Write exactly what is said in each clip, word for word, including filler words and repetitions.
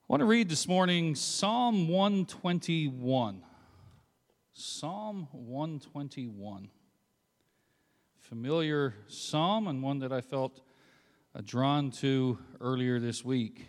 I want to read this morning Psalm one twenty-one. Psalm one twenty-one. Familiar psalm and one that I felt uh, drawn to earlier this week.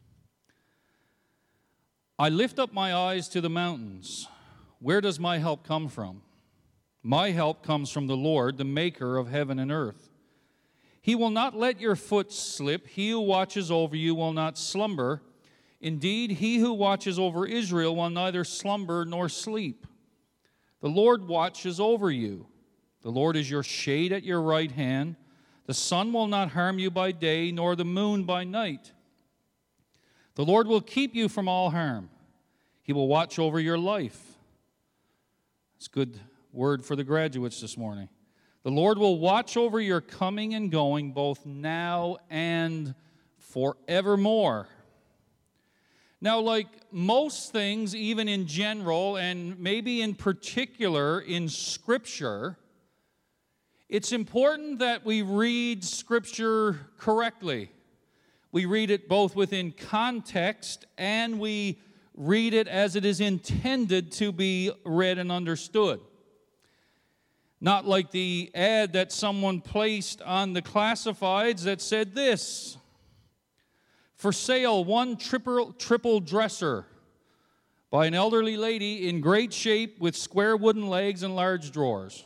I lift up my eyes to the mountains. Where does my help come from? My help comes from the Lord, the maker of heaven and earth. He will not let your foot slip. He who watches over you will not slumber. Indeed, he who watches over Israel will neither slumber nor sleep. The Lord watches over you. The Lord is your shade at your right hand. The sun will not harm you by day, nor the moon by night. The Lord will keep you from all harm. He will watch over your life. It's a good word for the graduates this morning. The Lord will watch over your coming and going, both now and forevermore. Now, like most things, even in general, and maybe in particular in Scripture, it's important that we read Scripture correctly. We read it both within context and we read it as it is intended to be read and understood. Not like the ad that someone placed on the classifieds that said this: for sale, one triple, triple dresser by an elderly lady in great shape with square wooden legs and large drawers.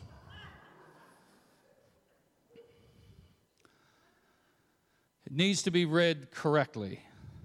It needs to be read correctly.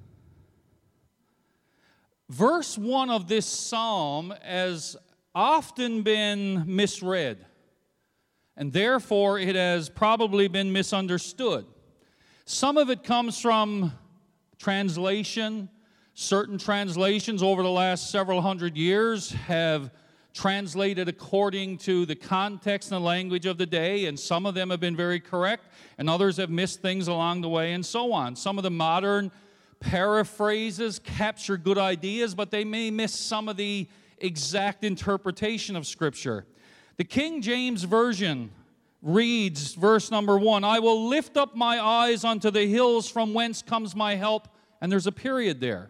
Verse one of this psalm has often been misread, and therefore it has probably been misunderstood. Some of it comes from translation. Certain translations over the last several hundred years have translated according to the context and the language of the day, and some of them have been very correct, and others have missed things along the way, and so on. Some of the modern paraphrases capture good ideas, but they may miss some of the exact interpretation of Scripture. The King James Version reads, verse number one, I will lift up my eyes unto the hills from whence comes my help, and there's a period there.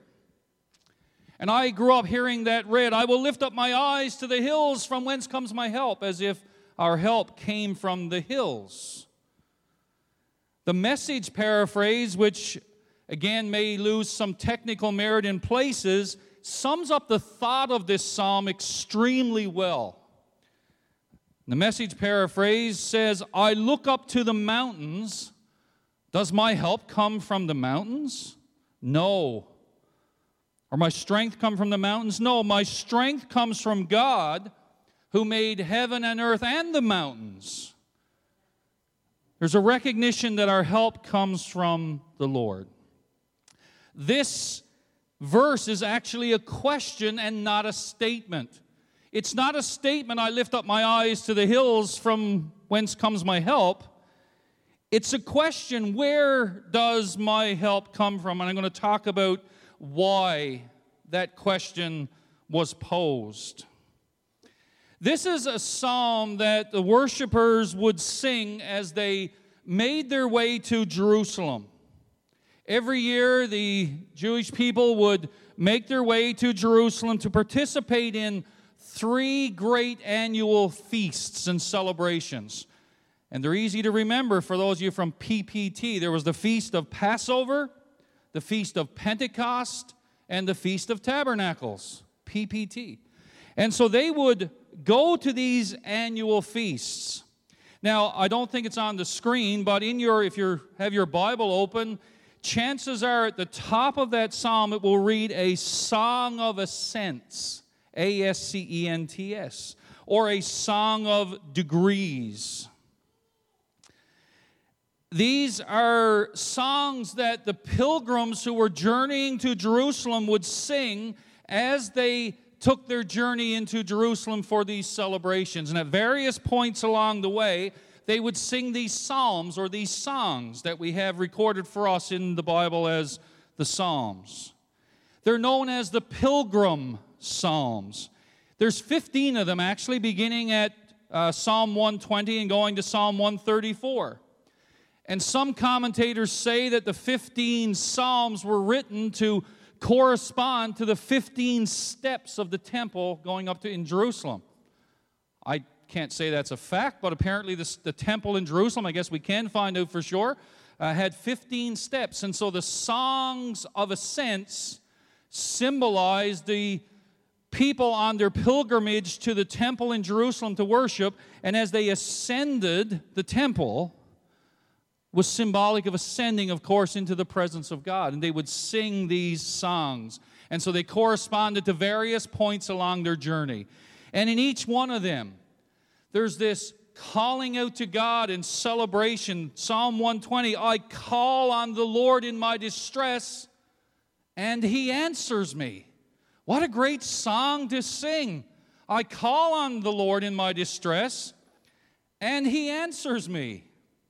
And I grew up hearing that read, I will lift up my eyes to the hills from whence comes my help, as if our help came from the hills. The Message paraphrase, which again may lose some technical merit in places, sums up the thought of this psalm extremely well. The Message paraphrase says, I look up to the mountains. Does my help come from the mountains? No. Or my strength come from the mountains? No, my strength comes from God who made heaven and earth and the mountains. There's a recognition that our help comes from the Lord. This verse is actually a question and not a statement. It's not a statement, I lift up my eyes to the hills from whence comes my help. It's a question, where does my help come from? And I'm going to talk about why that question was posed. This is a psalm that the worshipers would sing as they made their way to Jerusalem. Every year, the Jewish people would make their way to Jerusalem to participate in three great annual feasts and celebrations. And they're easy to remember for those of you from P P T. There was the Feast of Passover, the Feast of Pentecost, and the Feast of Tabernacles, P P T. And so they would go to these annual feasts. Now, I don't think it's on the screen, but in your, if you have your Bible open, chances are at the top of that psalm it will read a song of ascents, A S C E N T S, or a song of degrees. These are songs that the pilgrims who were journeying to Jerusalem would sing as they took their journey into Jerusalem for these celebrations. And at various points along the way, they would sing these psalms or these songs that we have recorded for us in the Bible as the Psalms. They're known as the Pilgrim Psalms. There's fifteen of them actually, beginning at uh, Psalm one twenty and going to Psalm one thirty-four. And some commentators say that the fifteen Psalms were written to correspond to the fifteen steps of the temple going up to in Jerusalem. I can't say that's a fact, but apparently this, the temple in Jerusalem, I guess we can find out for sure, uh, had fifteen steps. And so the songs of ascents symbolized the people on their pilgrimage to the temple in Jerusalem to worship, and as they ascended the temple, was symbolic of ascending, of course, into the presence of God. And they would sing these songs. And so they corresponded to various points along their journey. And in each one of them, there's this calling out to God in celebration. Psalm one twenty, I call on the Lord in my distress, and He answers me. What a great song to sing. I call on the Lord in my distress, and He answers me.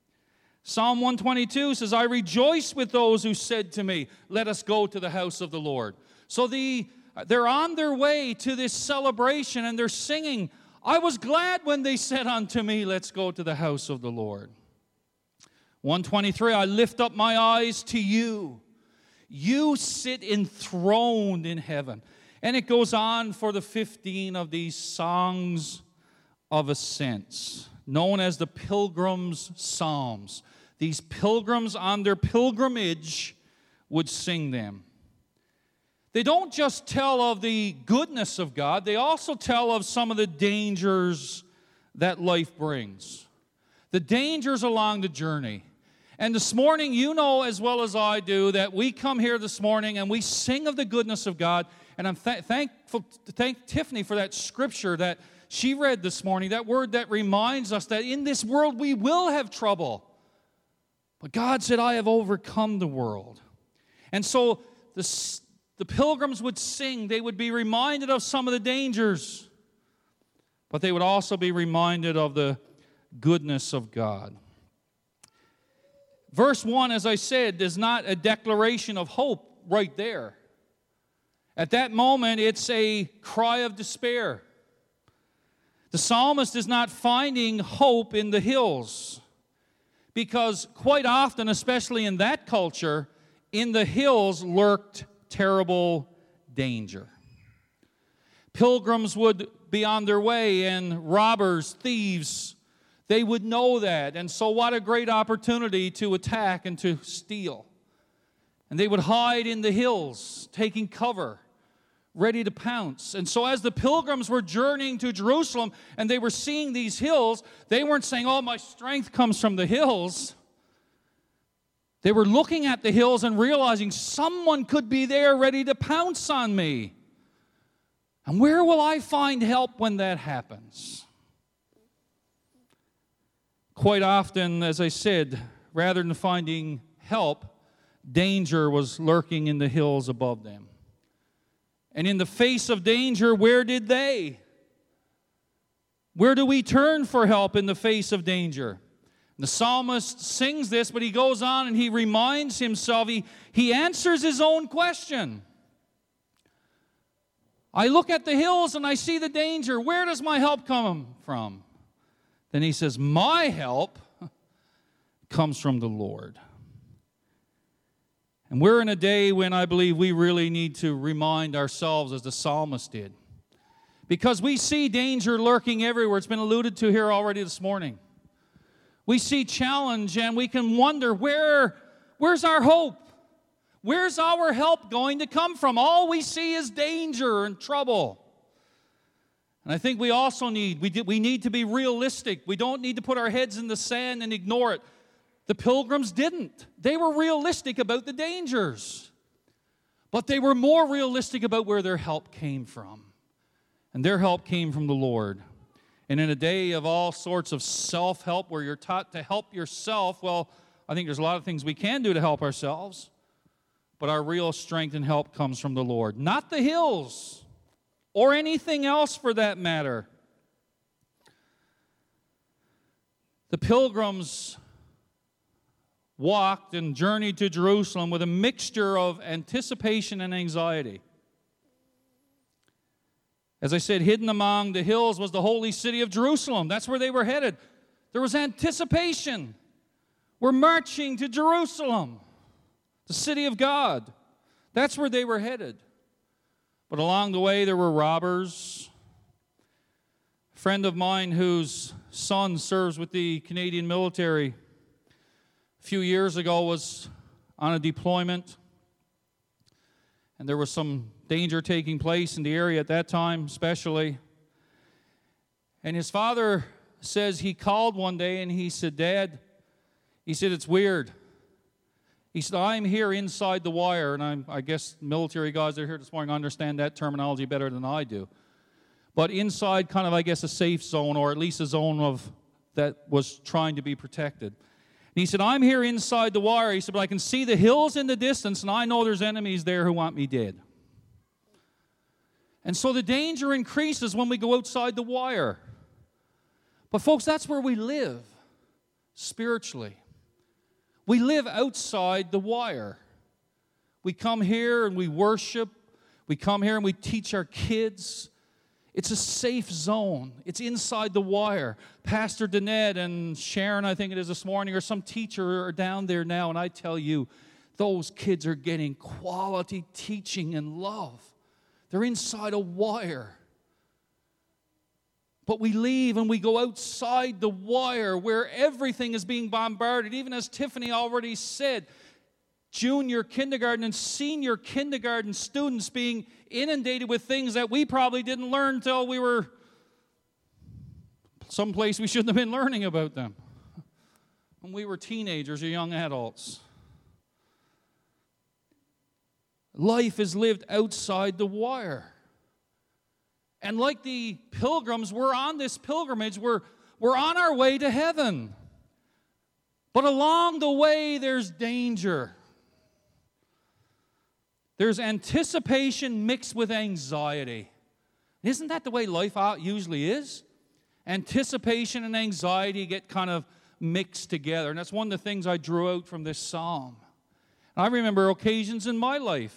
Psalm one twenty-two says, I rejoice with those who said to me, let us go to the house of the Lord. So the, they're on their way to this celebration, and they're singing, I was glad when they said unto me, let's go to the house of the Lord. one twenty-three, I lift up my eyes to you. You sit enthroned in heaven. And it goes on for the fifteen of these songs of ascents, known as the Pilgrim's Psalms. These pilgrims on their pilgrimage would sing them. They don't just tell of the goodness of God, they also tell of some of the dangers that life brings. The dangers along the journey. And this morning, you know as well as I do that we come here this morning and we sing of the goodness of God. And I'm th- thankful to thank Tiffany for that scripture that she read this morning, that word that reminds us that in this world we will have trouble. But God said, I have overcome the world. And so the, the pilgrims would sing. They would be reminded of some of the dangers. But they would also be reminded of the goodness of God. Verse one, as I said, is not a declaration of hope right there. At that moment, it's a cry of despair. The psalmist is not finding hope in the hills, because quite often, especially in that culture, in the hills lurked terrible danger. Pilgrims would be on their way, and robbers, thieves, they would know that. And so what a great opportunity to attack and to steal. And they would hide in the hills, taking cover, ready to pounce. And so as the pilgrims were journeying to Jerusalem and they were seeing these hills, they weren't saying, oh, my strength comes from the hills. They were looking at the hills and realizing someone could be there ready to pounce on me. And where will I find help when that happens? Quite often, as I said, rather than finding help, danger was lurking in the hills above them. And in the face of danger, where did they? Where do we turn for help in the face of danger? The psalmist sings this, but he goes on and he reminds himself, he, he answers his own question. I look at the hills and I see the danger. Where does my help come from? Then he says, my help comes from the Lord. And we're in a day when I believe we really need to remind ourselves, as the psalmist did, because we see danger lurking everywhere. It's been alluded to here already this morning. We see challenge and we can wonder, where, where's our hope? Where's our help going to come from? All we see is danger and trouble. And I think we also need, we, do, we need to be realistic. We don't need to put our heads in the sand and ignore it. The pilgrims didn't. They were realistic about the dangers. But they were more realistic about where their help came from. And their help came from the Lord. And in a day of all sorts of self-help where you're taught to help yourself, well, I think there's a lot of things we can do to help ourselves. But our real strength and help comes from the Lord. Not the hills or anything else for that matter. The pilgrims walked and journeyed to Jerusalem with a mixture of anticipation and anxiety. As I said, hidden among the hills was the holy city of Jerusalem. That's where they were headed. There was anticipation. We're marching to Jerusalem, the city of God, That's where they were headed. But along the way, there were robbers. A friend of mine whose son serves with the Canadian military a few years ago was on a deployment, and there was some danger taking place in the area at that time, especially. And his father says he called one day and he said, "Dad," he said, "it's weird." He said, "I'm here inside the wire," and I'm, I guess military guys that are here this morning understand that terminology better than I do. But inside kind of, I guess, a safe zone, or at least a zone of that was trying to be protected. And he said, "I'm here inside the wire." He said, "But I can see the hills in the distance, and I know there's enemies there who want me dead." And so the danger increases when we go outside the wire. But folks, that's where we live spiritually. We live outside the wire. We come here and we worship. We come here and we teach our kids. It's a safe zone. It's inside the wire. Pastor Danette and Sharon, I think it is this morning, or some teacher are down there now, and I tell you, those kids are getting quality teaching and love. They're inside a wire. But we leave and we go outside the wire where everything is being bombarded. Even as Tiffany already said, junior kindergarten and senior kindergarten students being inundated with things that we probably didn't learn until we were someplace we shouldn't have been learning about them when we were teenagers or young adults. Life is lived outside the wire. And like the pilgrims, we're on this pilgrimage. We're, we're on our way to heaven. But along the way, there's danger. There's anticipation mixed with anxiety. Isn't that the way life usually is? Anticipation and anxiety get kind of mixed together. And that's one of the things I drew out from this psalm. I remember occasions in my life.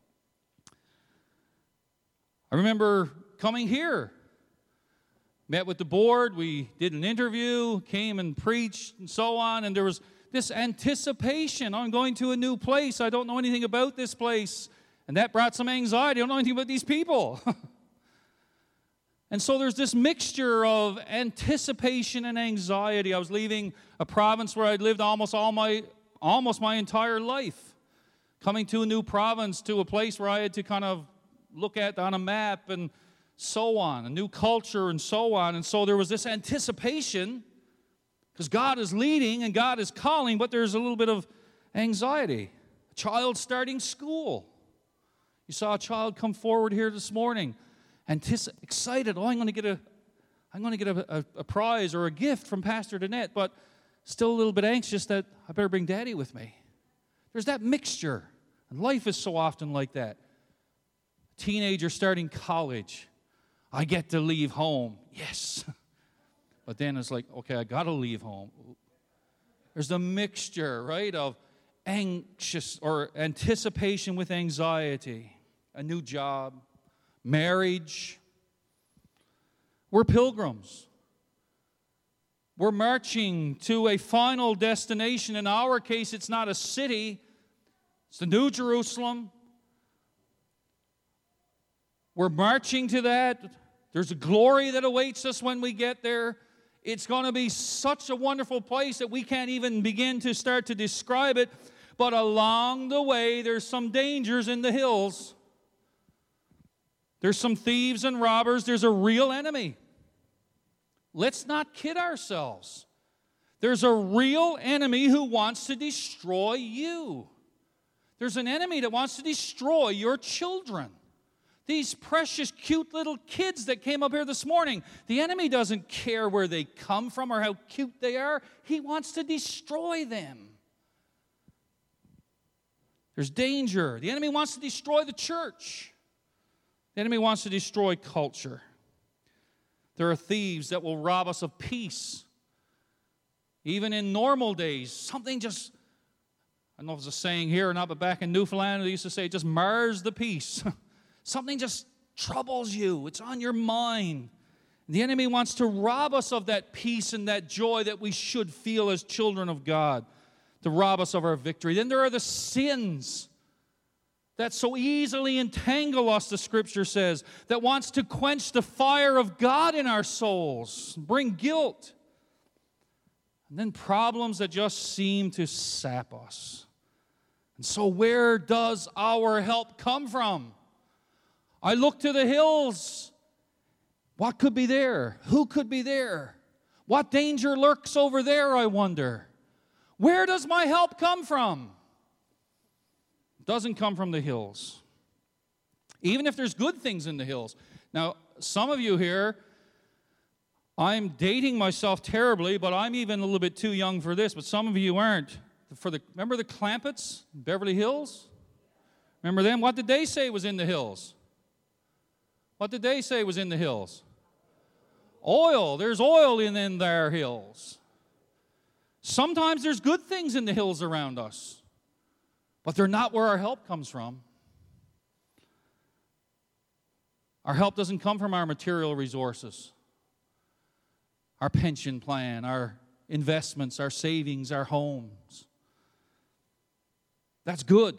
I remember coming here, met with the board, we did an interview, came and preached and so on, and there was this anticipation. I'm going to a new place. I don't know anything about this place. And that brought some anxiety. I don't know anything about these people. And so there's this mixture of anticipation and anxiety. I was leaving a province where I'd lived almost all my almost my entire life, coming to a new province, to a place where I had to kind of look at on a map and so on, a new culture and so on. And so there was this anticipation because God is leading and God is calling, but there's a little bit of anxiety. A child starting school. You saw a child come forward here this morning, antici- excited. Oh, I'm going to get a, I'm going to get a, a, a prize or a gift from Pastor Danette, but still a little bit anxious that I better bring Daddy with me. There's that mixture, and life is so often like that. A teenager starting college. I get to leave home. Yes. But then it's like, okay, I got to leave home. There's a mixture, right, of anxious or anticipation with anxiety, a new job, marriage. We're pilgrims. We're marching to a final destination. In our case, it's not a city. It's the New Jerusalem. We're marching to that. There's a glory that awaits us when we get there. It's going to be such a wonderful place that we can't even begin to start to describe it. But along the way, there's some dangers in the hills. There's some thieves and robbers. There's a real enemy. Let's not kid ourselves. There's a real enemy who wants to destroy you. There's an enemy that wants to destroy your children. These precious, cute little kids that came up here this morning, the enemy doesn't care where they come from or how cute they are. He wants to destroy them. There's danger. The enemy wants to destroy the church. The enemy wants to destroy culture. There are thieves that will rob us of peace. Even in normal days, something just, I don't know if it's a saying here or not, but back in Newfoundland, they used to say, it just mars the peace. Something just troubles you. It's on your mind. The enemy wants to rob us of that peace and that joy that we should feel as children of God, to rob us of our victory. Then there are the sins that so easily entangle us, the Scripture says, that wants to quench the fire of God in our souls, bring guilt, and then problems that just seem to sap us. And so where does our help come from? I look to the hills. What could be there? Who could be there? What danger lurks over there, I wonder? Where does my help come from? It doesn't come from the hills. Even if there's good things in the hills. Now, some of you here, I'm dating myself terribly, but I'm even a little bit too young for this, but some of you aren't. For the, remember the Clampetts, Beverly Hills? Remember them? What did they say was in the hills? What did they say was in the hills? Oil. There's oil in, in their hills. Sometimes there's good things in the hills around us, but they're not where our help comes from. Our help doesn't come from our material resources, our pension plan, our investments, our savings, our homes. That's good.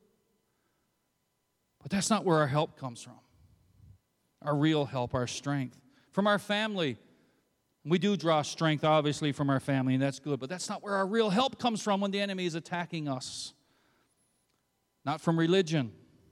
But that's not where our help comes from. Our real help, our strength. From our family. We do draw strength, obviously, from our family, and that's good. But that's not where our real help comes from when the enemy is attacking us. Not from religion.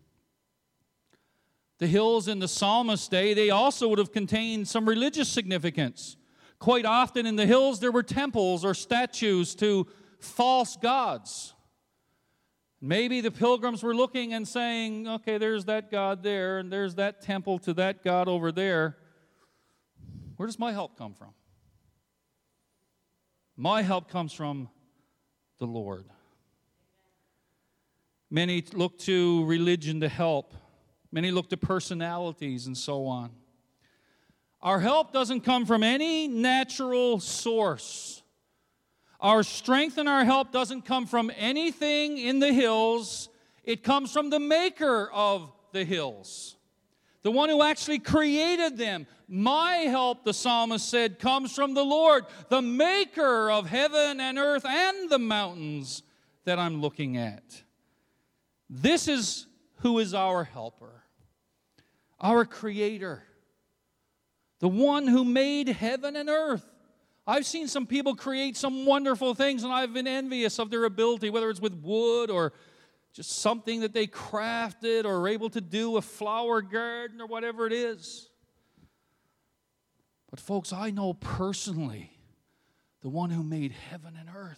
The hills in the psalmist's day, they also would have contained some religious significance. Quite often in the hills there were temples or statues to false gods. Maybe the pilgrims were looking and saying, okay, there's that God there, and there's that temple to that God over there. Where does my help come from? My help comes from the Lord. Many look to religion to help. Many look to personalities and so on. Our help doesn't come from any natural source. Our strength and our help doesn't come from anything in the hills. It comes from the maker of the hills, the one who actually created them. My help, the psalmist said, comes from the Lord, the maker of heaven and earth and the mountains that I'm looking at. This is who is our helper, our creator, the one who made heaven and earth. I've seen some people create some wonderful things, and I've been envious of their ability, whether it's with wood or just something that they crafted or are able to do, a flower garden or whatever it is. But folks, I know personally the one who made heaven and earth.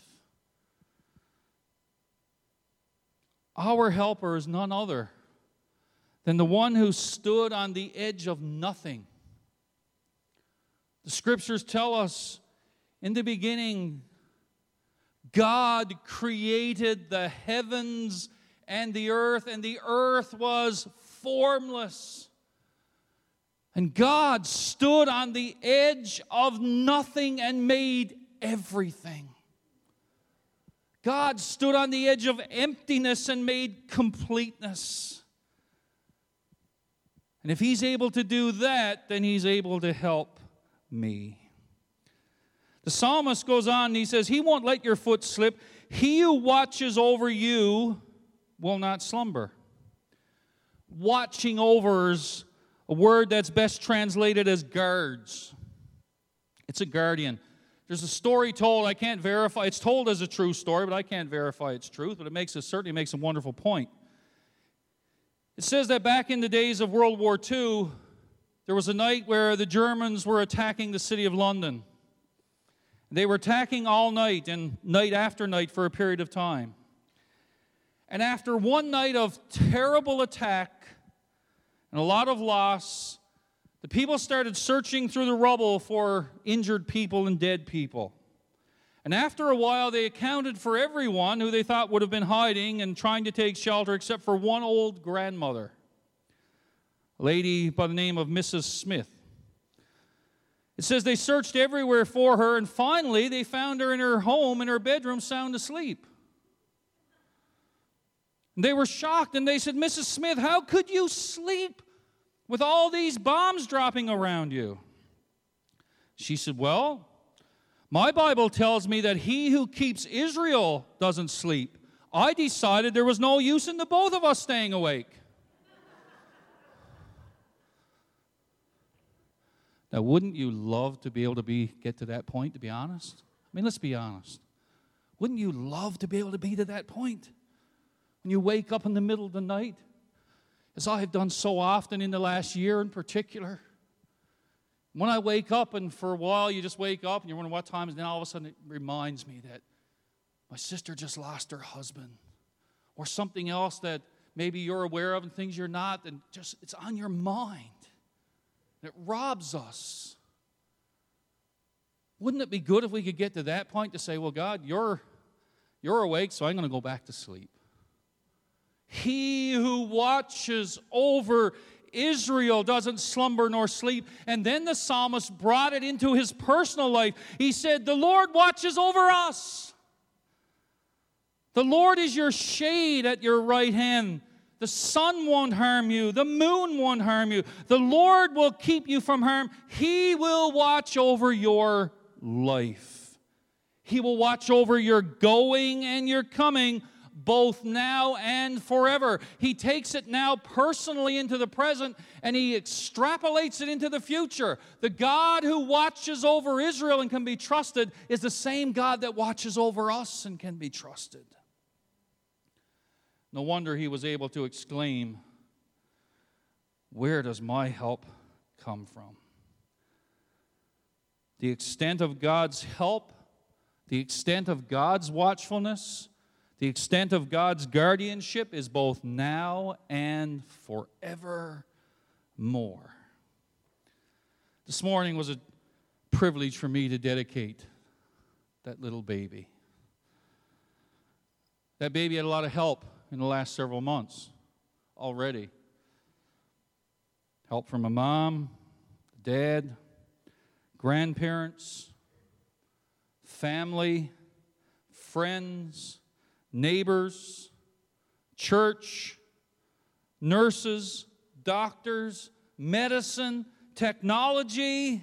Our helper is none other than the one who stood on the edge of nothing. The Scriptures tell us, in the beginning, God created the heavens and the earth, and the earth was formless. And God stood on the edge of nothing and made everything. God stood on the edge of emptiness and made completeness. And if He's able to do that, then He's able to help me. The psalmist goes on and he says, He won't let your foot slip. He who watches over you will not slumber. Watching over is a word that's best translated as guards. It's a guardian. There's a story told, I can't verify, it's told as a true story, but I can't verify its truth, but it makes it certainly makes a wonderful point. It says that back in the days of World War Two, there was a night where the Germans were attacking the city of London. They were attacking all night and night after night for a period of time. And after one night of terrible attack and a lot of loss, the people started searching through the rubble for injured people and dead people. And after a while, they accounted for everyone who they thought would have been hiding and trying to take shelter, except for one old grandmother, a lady by the name of Missus Smith. It says they searched everywhere for her, and finally they found her in her home, in her bedroom, sound asleep. And they were shocked, and they said, Missus Smith, how could you sleep with all these bombs dropping around you? She said, well, my Bible tells me that he who keeps Israel doesn't sleep. I decided there was no use in the both of us staying awake. Now, wouldn't you love to be able to be get to that point, to be honest? I mean, let's be honest. Wouldn't you love to be able to be to that point? When you wake up in the middle of the night, as I have done so often in the last year in particular. When I wake up, and for a while you just wake up and you're wondering what time, and then all of a sudden it reminds me that my sister just lost her husband, or something else that maybe you're aware of and things you're not, and just it's on your mind. It robs us. Wouldn't it be good if we could get to that point to say, well, God, you're, you're awake, so I'm going to go back to sleep. He who watches over Israel doesn't slumber nor sleep. And then the psalmist brought it into his personal life. He said, the Lord watches over us. The Lord is your shade at your right hand. The sun won't harm you. The moon won't harm you. The Lord will keep you from harm. He will watch over your life. He will watch over your going and your coming, both now and forever. He takes it now personally into the present, and he extrapolates it into the future. The God who watches over Israel and can be trusted is the same God that watches over us and can be trusted. No wonder he was able to exclaim, where does my help come from? The extent of God's help, the extent of God's watchfulness, the extent of God's guardianship is both now and forevermore. This morning was a privilege for me to dedicate that little baby. That baby had a lot of help in the last several months already. Help from a mom, dad, grandparents, family, friends, neighbors, church, nurses, doctors, medicine, technology.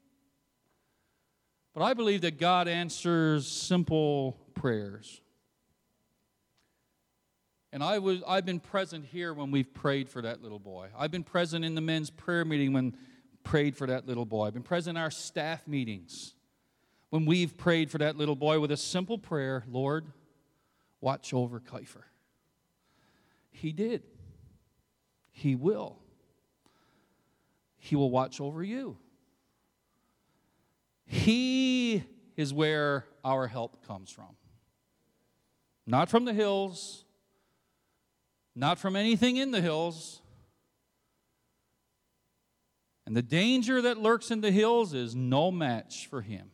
But I believe that God answers simple prayers. And I was, I've been present here when we've prayed for that little boy. I've been present in the men's prayer meeting when prayed for that little boy. I've been present in our staff meetings when we've prayed for that little boy with a simple prayer, Lord, watch over Kiefer. He did. He will. He will watch over you. He is where our help comes from. Not from the hills, not from anything in the hills. And the danger that lurks in the hills is no match for him.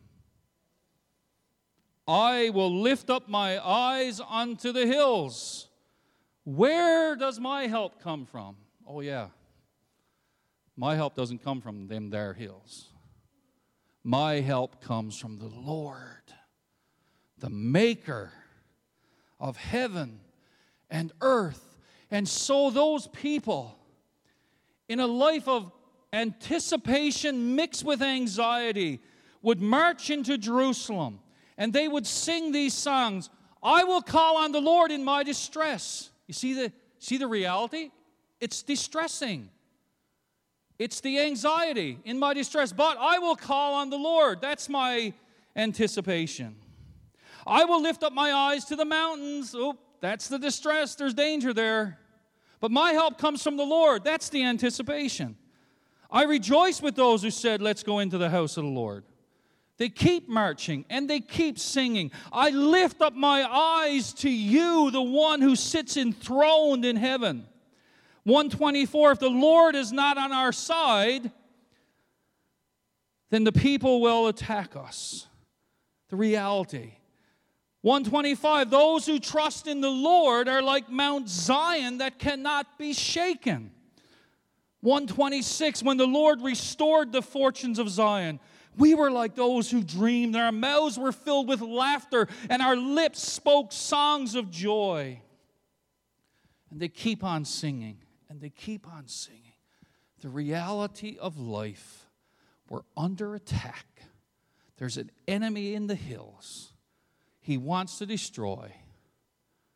I will lift up my eyes unto the hills. Where does my help come from? Oh, yeah. My help doesn't come from them there hills. My help comes from the Lord, the maker of heaven and earth. And so those people, in a life of anticipation mixed with anxiety, would march into Jerusalem, and they would sing these songs, I will call on the Lord in my distress. You see the, see the reality? It's distressing. It's the anxiety in my distress. But I will call on the Lord. That's my anticipation. I will lift up my eyes to the mountains. Oh, that's the distress. There's danger there. But my help comes from the Lord. That's the anticipation. I rejoice with those who said, let's go into the house of the Lord. They keep marching and they keep singing. I lift up my eyes to you, the one who sits enthroned in heaven. one twenty-four, if the Lord is not on our side, then the people will attack us. The reality. one twenty-five, those who trust in the Lord are like Mount Zion that cannot be shaken. one twenty-six, when the Lord restored the fortunes of Zion, we were like those who dreamed. Our mouths were filled with laughter, and our lips spoke songs of joy. And they keep on singing, and they keep on singing. The reality of life, we're under attack. There's an enemy in the hills. He wants to destroy.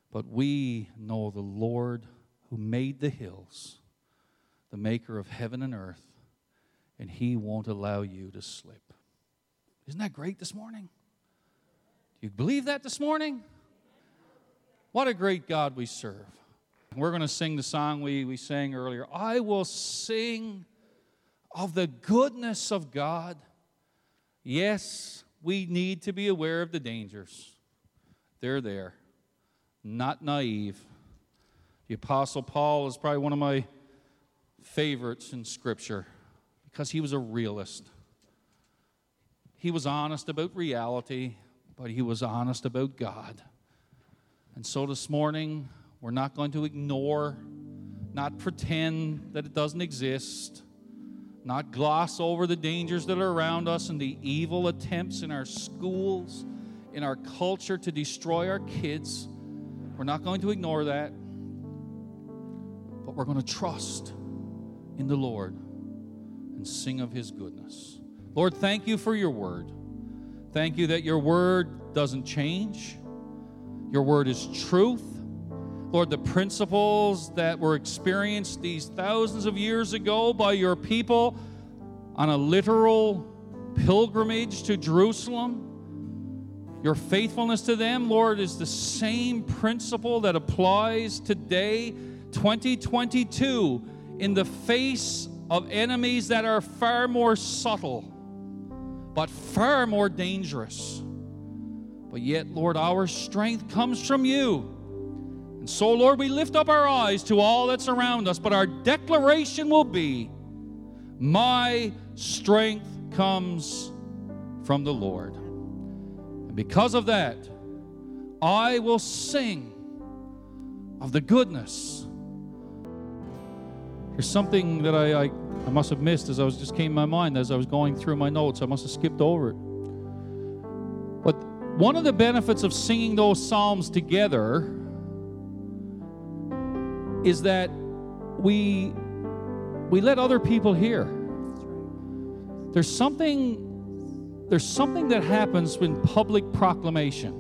But we know the Lord who made the hills, the maker of heaven and earth, and He won't allow you to slip. Isn't that great this morning? Do you believe that this morning? What a great God we serve. We're going to sing the song we, we sang earlier. I will sing of the goodness of God. Yes, we need to be aware of the dangers. They're there. Not naive. The Apostle Paul is probably one of my favorites in Scripture because he was a realist. He was honest about reality, but he was honest about God. And so this morning, we're not going to ignore, not pretend that it doesn't exist, not gloss over the dangers that are around us and the evil attempts in our schools, in our culture to destroy our kids. We're not going to ignore that, but we're going to trust in the Lord and sing of His goodness. Lord, thank you for your word. Thank you that your word doesn't change. Your word is truth. Lord, the principles that were experienced these thousands of years ago by your people on a literal pilgrimage to Jerusalem, your faithfulness to them, Lord, is the same principle that applies today, twenty twenty-two, in the face of enemies that are far more subtle, but far more dangerous. But yet, Lord, our strength comes from you. And so, Lord, we lift up our eyes to all that's around us, but our declaration will be, my strength comes from the Lord. And because of that, I will sing of the goodness. There's something that I, I, I must have missed as I was just came to my mind as I was going through my notes. I must have skipped over it. But one of the benefits of singing those psalms together is that we we let other people hear. There's something there's something that happens in public proclamation.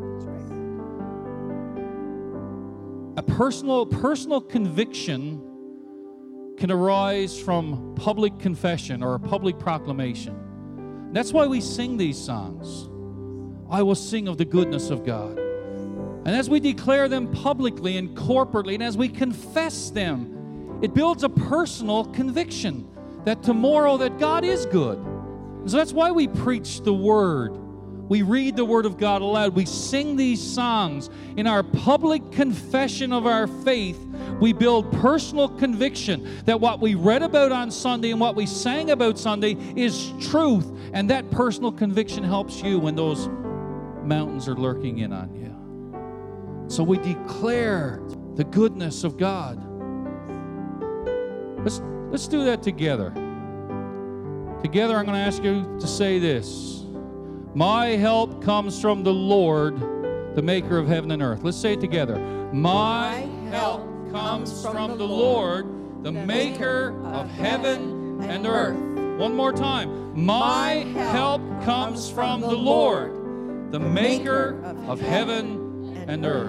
A personal personal conviction can arise from public confession or a public proclamation. That's why we sing these songs. I will sing of the goodness of God. And as we declare them publicly and corporately, and as we confess them, it builds a personal conviction that tomorrow that God is good. And so that's why we preach the Word. We read the Word of God aloud. We sing these songs. In our public confession of our faith, we build personal conviction that what we read about on Sunday and what we sang about Sunday is truth. And that personal conviction helps you when those mountains are lurking in on you. So we declare the goodness of God. Let's, let's do that together. Together, I'm going to ask you to say this. My help comes from the Lord, the maker of heaven and earth. Let's say it together. My help comes from the Lord, the maker of heaven and earth. One more time. My help comes from the Lord, the maker of heaven and earth.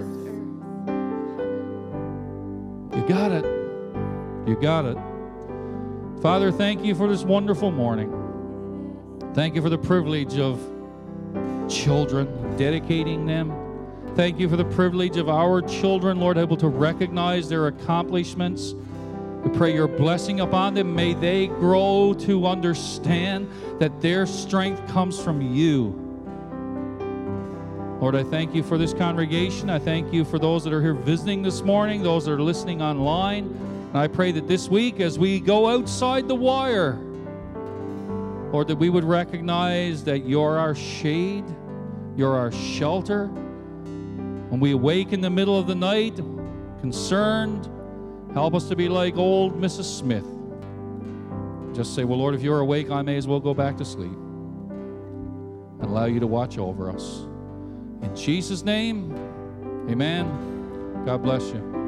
You got it. You got it. Father, thank you for this wonderful morning. Thank you for the privilege of children, dedicating them. Thank you for the privilege of our children, Lord, able to recognize their accomplishments. We pray your blessing upon them. May they grow to understand that their strength comes from you. Lord, I thank you for this congregation. I thank you for those that are here visiting this morning, those that are listening online. And I pray that this week, as we go outside the wire, Lord, that we would recognize that you're our shade, you're our shelter. When we awake in the middle of the night, concerned, help us to be like old Missus Smith. Just say, well, Lord, if you're awake, I may as well go back to sleep and allow you to watch over us. In Jesus' name, amen. God bless you.